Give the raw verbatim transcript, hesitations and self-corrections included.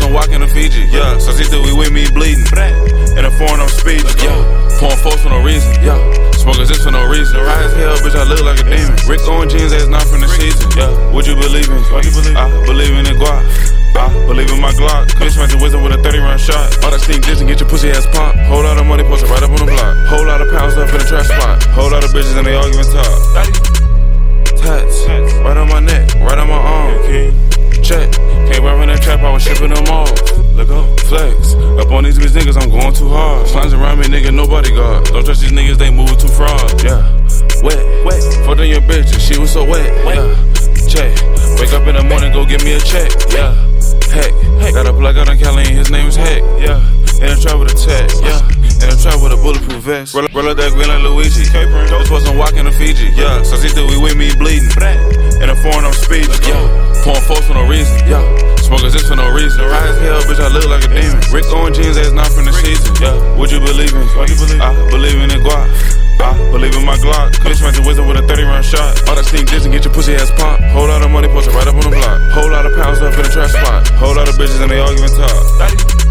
wasn't walking to Fiji, yeah. So see that we with me bleeding. In a foreign, I'm speeding, yeah. Pouring force for no reason, yeah. Smoking this for no reason. High as hell, bitch, I look like a demon. Rick Owens jeans, that's not from the season, yeah. Would you believe in? What you believe? I believe in it, guap. I believe in my Glock. Bitch, match a wizard with a thirty round shot. All that sneak dish and get your pussy ass pop. Whole lot of money posted right up on the block. Whole lot of pounds up in the trash spot. Whole lot of bitches and they all giving top. Tats, right on my neck, right on my arm. Check, can't rap in that trap, I was shipping them off. Look up, flex, up on these bitch niggas, I'm going too hard. Slines around me, nigga, nobody guard. Don't trust these niggas, they move too fraud. Yeah, wet, wet, fucked on your bitch, and she was so wet. Yeah, check, wake up in the morning, go get me a check. Yeah, heck, got a plug out on Cali, his name is Heck. Yeah, in a trap with a tech. Yeah. In a trap with a bulletproof vest. Roll, roll up that green like Luigi. This wasn't walking to Fiji. Yeah, so see that we with me bleeding. In a foreign, I'm speeding. Yeah, pouring force for no reason. Yeah, smoking this for no reason. High as hell, bitch, I look like a demon. Rick Owens jeans, that's not from the season. Yeah, would you believe in? What you believe? I believe in it, guap. I believe in my Glock. Bitch, match a wizard with a thirty round shot. All that sneak dish and get your pussy ass pop. Whole lot of money posted right up on the block. Whole lot of pounds up in the trash spot. Whole lot of bitches and they all giving top.